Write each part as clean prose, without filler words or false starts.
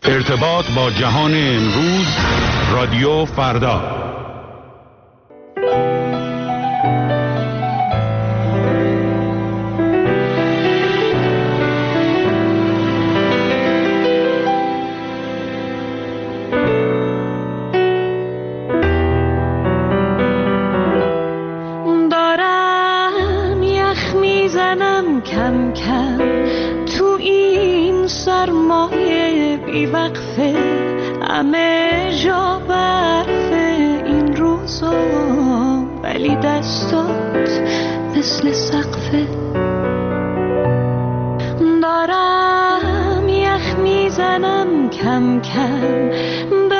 ارتباط با جهان امروز، رادیو فردا. دارم یخ میزنم کم کم تو این سرمایه بیوقفه، همه جا برفه این روزا، ولی دستات مثل سقفه. دارم یخ میزنم کم کم به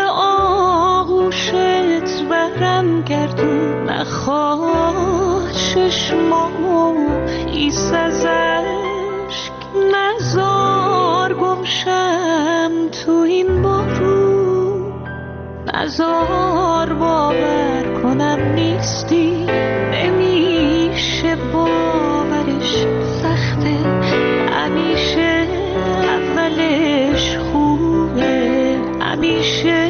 آغوشت برم گردون، نخواه چشمامو خیس از اشک، نزار گمشم تو این بارون، نزار باور کنم نیستی، نمیشه باورش سخته، همیشه اولش خوبه، همیشه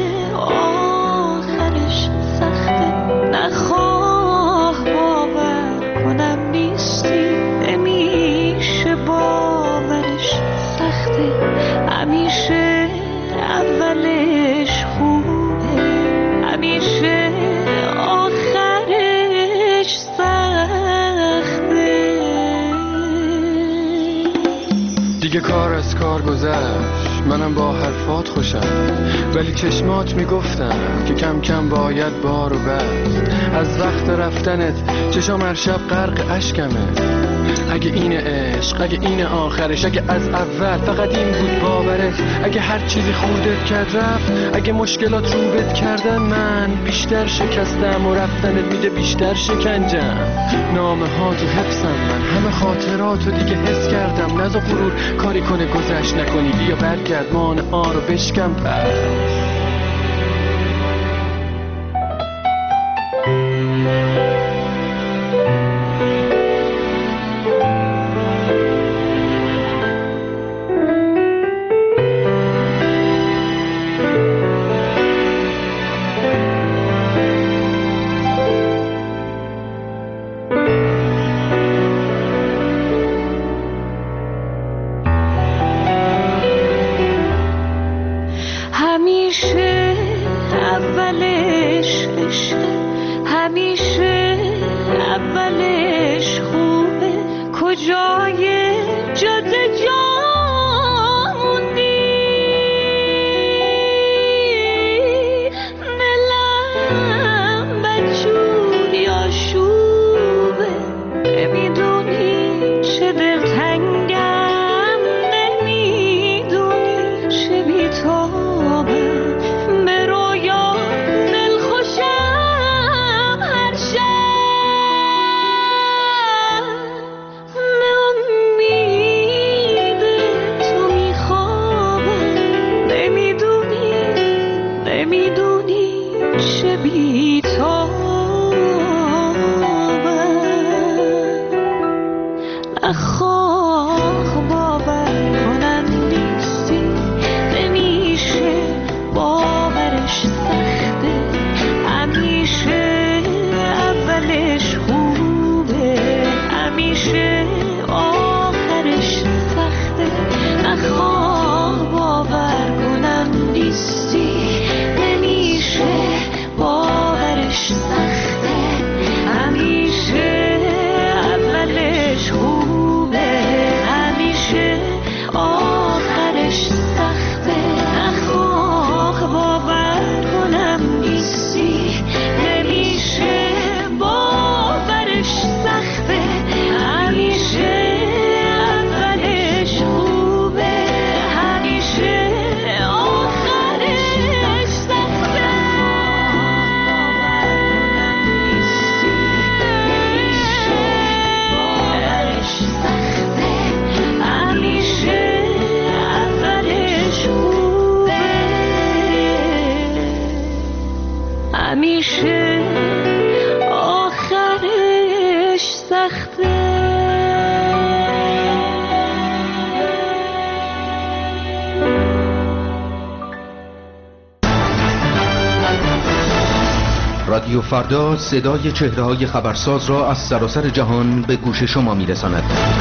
آخرش سخته، نخواه باور کنم نیستی، نمیشه باورش سخته، همیشه اولش خوبه، همیشه آخرش سخته. دیگه کار از کار گذشت، منم با حرفات خوشم، ولی چشمات میگفتم که کم کم باید بارو بست. از وقت رفتنت چشام هر شب غرق اشکمه. اگه این عشق، اگه این آخرش، اگه از اول فقط این بود باورت، اگه هر چیزی خوردت کرد رفت، اگه مشکلات روبت کردن من بیشتر شکستم و رفتنت میده بیشتر شکنجم. نامه ها تو حفظم من، همه خاطراتو دیگه حس کردم، نذار غرور کاری کنه گذشت نکنی، بیا برگرد مانع ها رو بشکم پس. رادیو فردا صدای چهره‌های خبرساز را از سراسر جهان به گوش شما می‌رساند.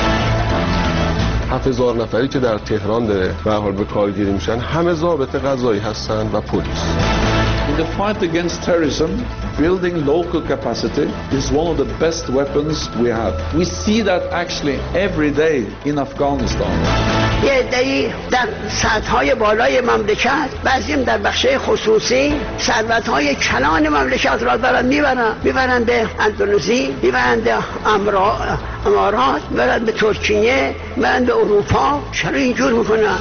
7000 نفری که در تهران به حال به کارگیری میشن همه ضابط قضایی هستن و پلیس. In the fight against terrorism, building local capacity is one of the best weapons we have. We see that actually every day in Afghanistan. یه عده‌ای در سطح‌های بالای مملکت، بعضیم در بخش‌های خصوصی ثروت‌های کلان مملکت را دارن میبرن به اندونزی، میبرن به امارات، میبرن به ترکیه، میبرن به اروپا. چرا اینجور میکنن؟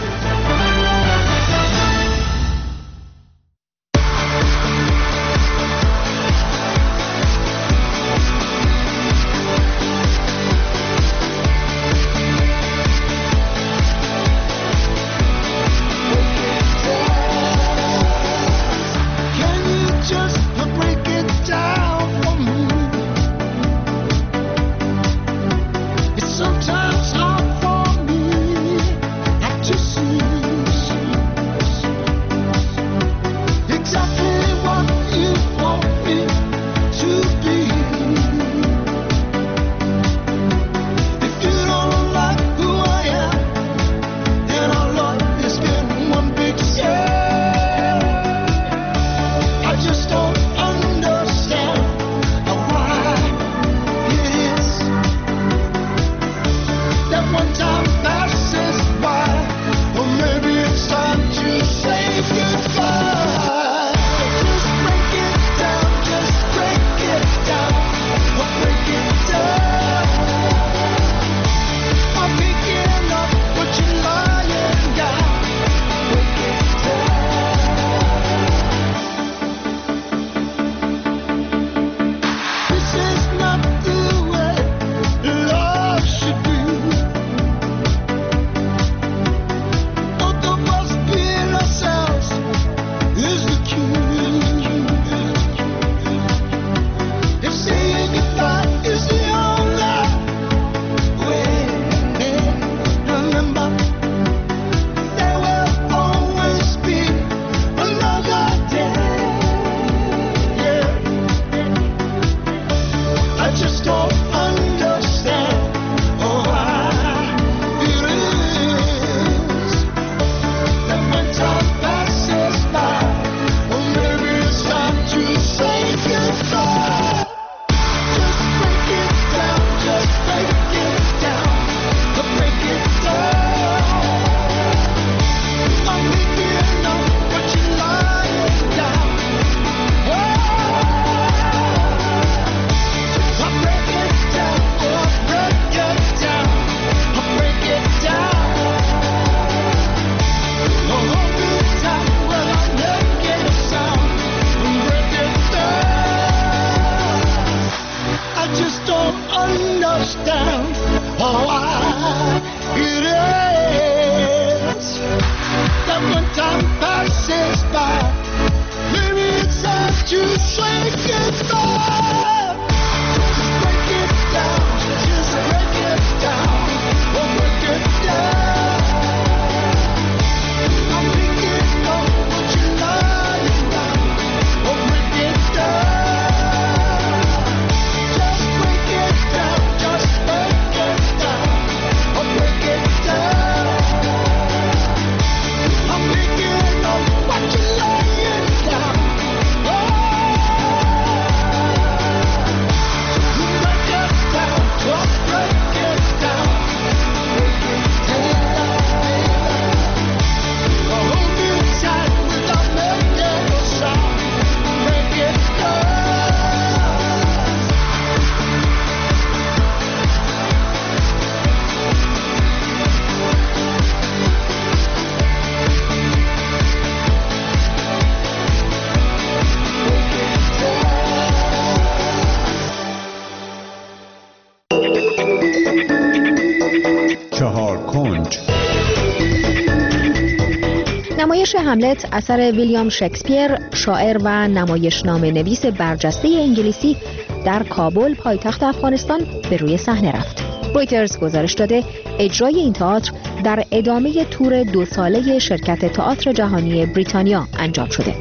نمایش هملت اثر ویلیام شکسپیر، شاعر و نمایشنامه نویس برجسته انگلیسی، در کابل پایتخت افغانستان به روی صحنه رفت. رویترز گزارش داده اجرای این تئاتر در ادامه تور 2 ساله شرکت تئاتر جهانی بریتانیا انجام شده.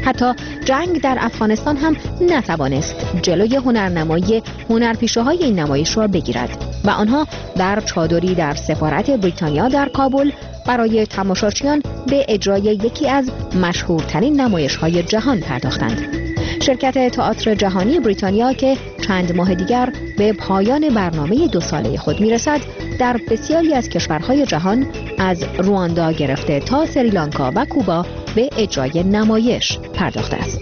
حتی جنگ در افغانستان هم نتوانست جلوی هنرنمایی هنرپیشه‌های این نمایش را بگیرد و آنها در چادری در سفارت بریتانیا در کابل برای تماشاچیان به اجرای یکی از مشهورترین نمایش‌های جهان پرداختند. شرکت تئاتر جهانی بریتانیا که چند ماه دیگر به پایان برنامه 2 ساله خود میرسد، در بسیاری از کشورهای جهان از رواندا گرفته تا سریلانکا و کوبا به اجرای نمایش پرداخته است.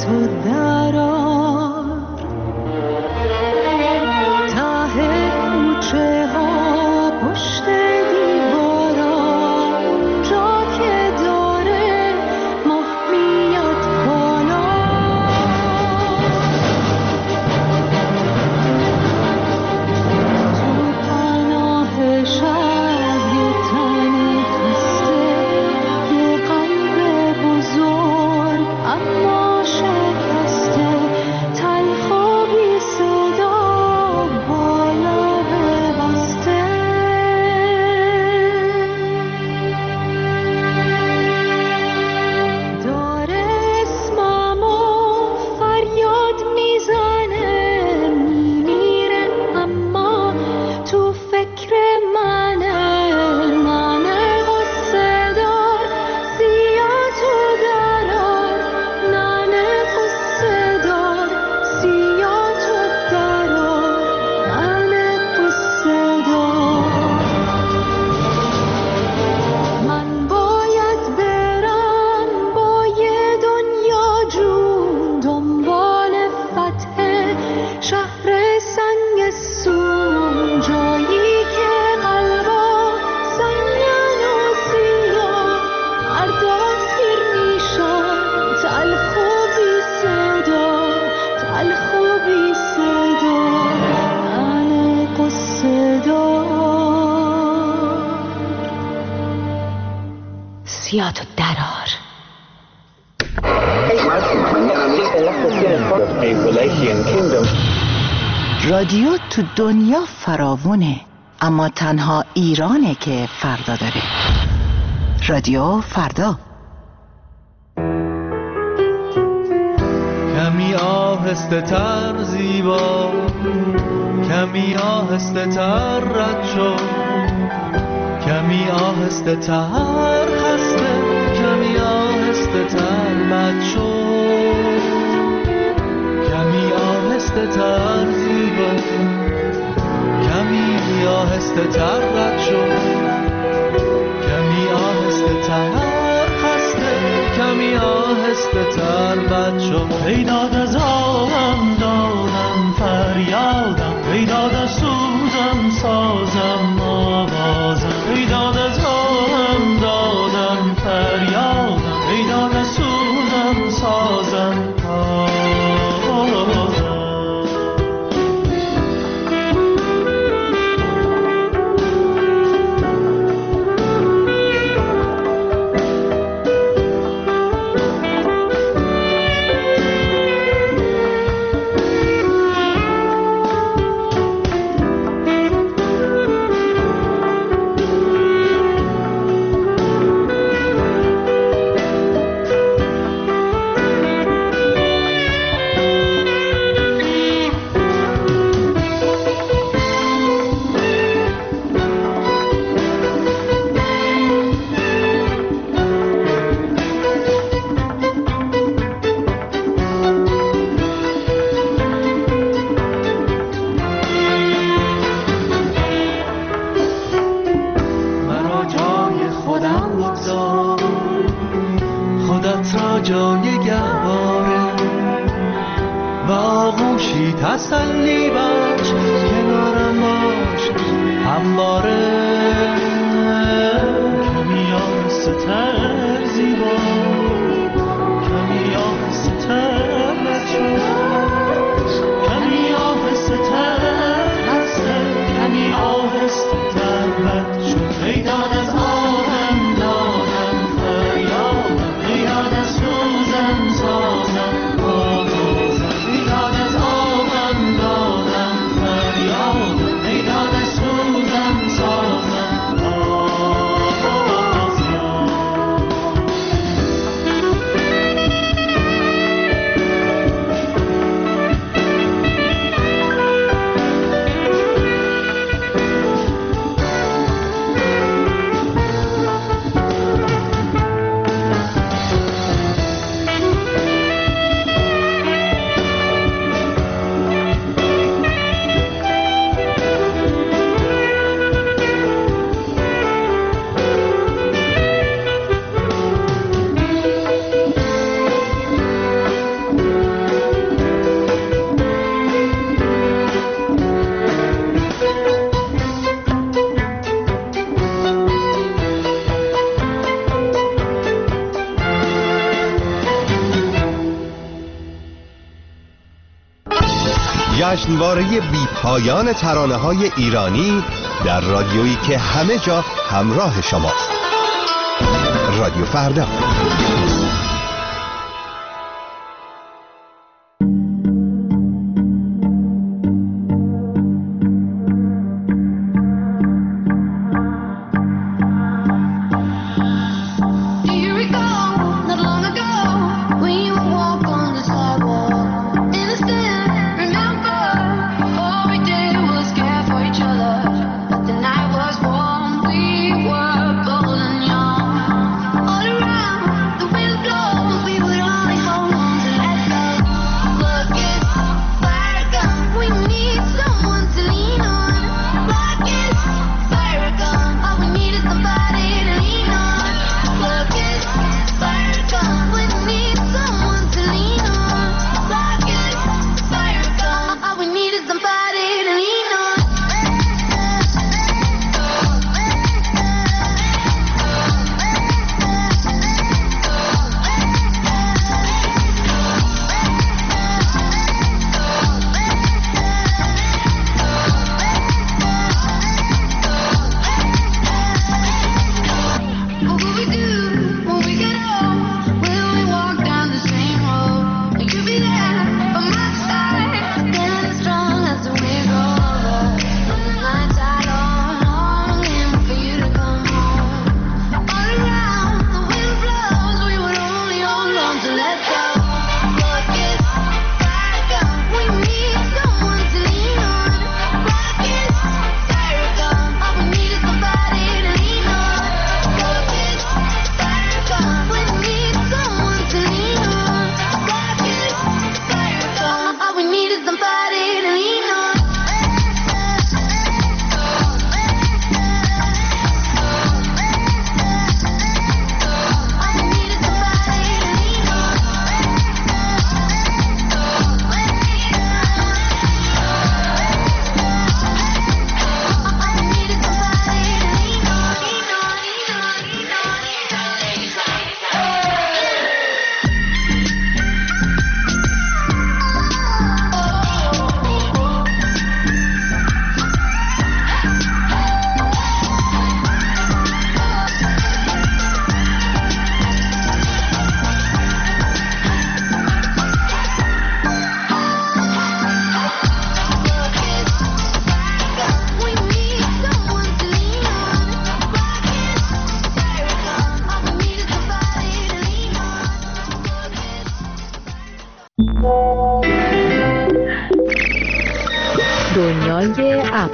سیاتو درار. رادیو تو دنیا فراوونه، اما تنها ایرانه که فردا داره. رادیو فردا. کمی آهسته تر زیبا، کمی آهسته تر رد شو، کمی آهسته تر خسته، کمی آهسته تر بد شو، کمی آهسته تر زیبا، کمی آهسته تر رد شو، کمی آهسته تر خسته، کمی آهسته تر بد شو. ای داد از آهم دادم فریادم، ای داد از سوزم سازم آوازم، ای داد از آهم دادم فریادم، ای داد از سوزم سازم آوازم. تسلی بخش کنارم باش همواره، کمی آهسته تر زیبا، کمی آهسته تر بچو، کمی آهسته تر خسته، کمی آهسته تر بچو. ای داد از آهم دادم فریادم، ای داد از سوزم سازم آوازم، ای داد از جشنواره بی پایان ترانه‌های ایرانی در رادیویی که همه جا همراه شماست. رادیو فردا. دنیای اپ.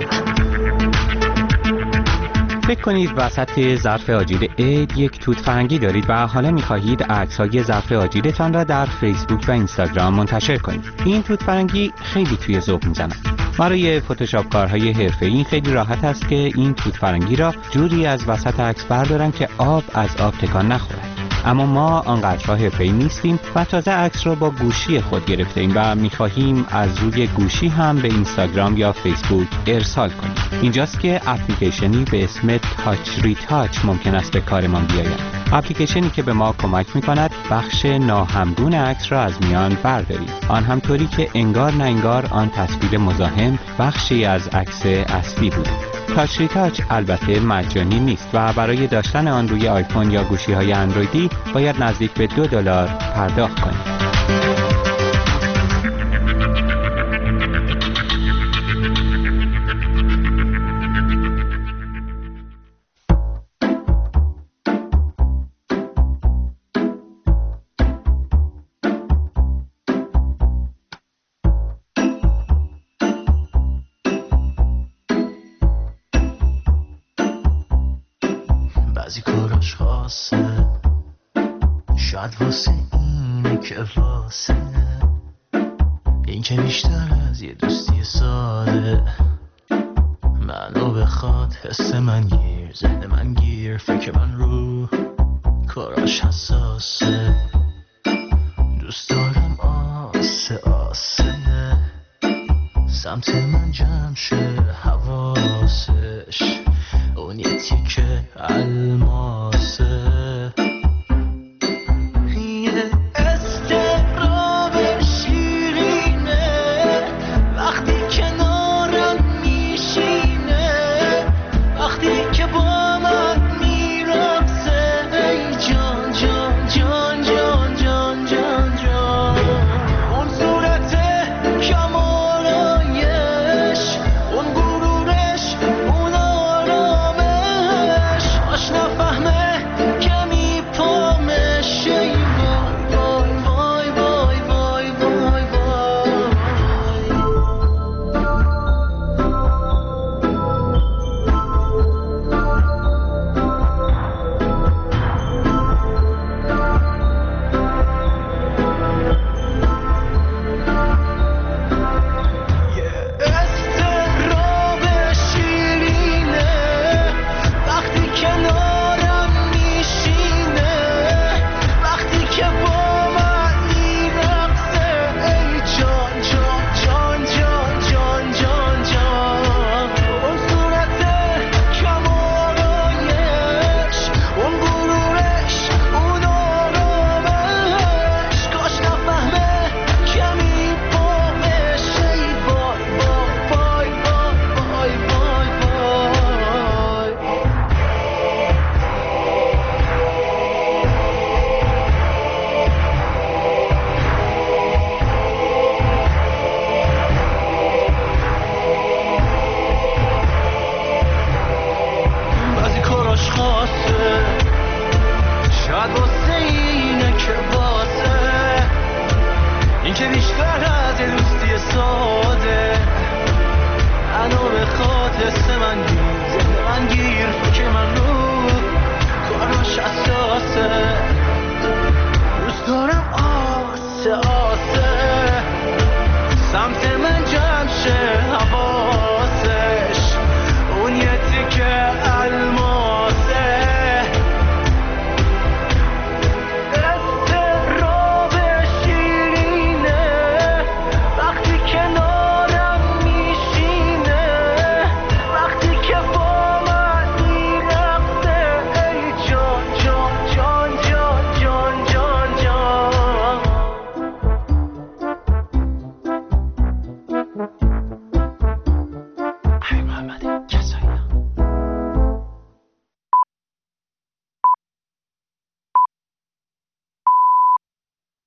فکر کنید وسط ظرف آجیل عید یک توت فرنگی دارید و حالا می‌خواهید عکس‌های ظرف آجیلتان را در فیسبوک و اینستاگرام منتشر کنید. این توت فرنگی خیلی توی ذوق می‌زنه. برای فتوشاپ کارهای حرفه‌ای خیلی راحت است که این توت فرنگی را جوری از وسط عکس بردارن که آب از آب تکان نخوره. اما ما آنقدر حرفه‌ای نیستیم و تازه عکس را با گوشی خود گرفتیم و می‌خواهیم از روی گوشی هم به اینستاگرام یا فیسبوک ارسال کنیم. اینجاست که اپلیکیشنی به اسم تاچ ریتاچ ممکن است به کارمان بیاید. اپلیکیشنی که به ما کمک می‌کند بخش ناهمگون عکس را از میان برداریم. آن هم طوری که انگار نه انگار آن تصویر مزاحم بخشی از عکس اصلی بود. تاچ ریتاچ البته مجانی نیست و برای داشتن آن روی آیفون یا گوشی‌های اندرویدی باید نزدیک به $2 پرداخت کنید. بعضی کاراش خاصه، شاید واسه اینه که واسه این که بیشتر از یه دوستی ساده منو بخواد، حس من گیر، ذهن من گیر، فکر من رو کاراش حساسه. دوست دارم آسه آسه سمت من جمع شه حواسش، اون یه تیکه الماسه. یه استقراب شیرینه وقتی ساده منو به خاطر من گیر زنده من گیر که من رو کاراش اساسه دوست دارم آسه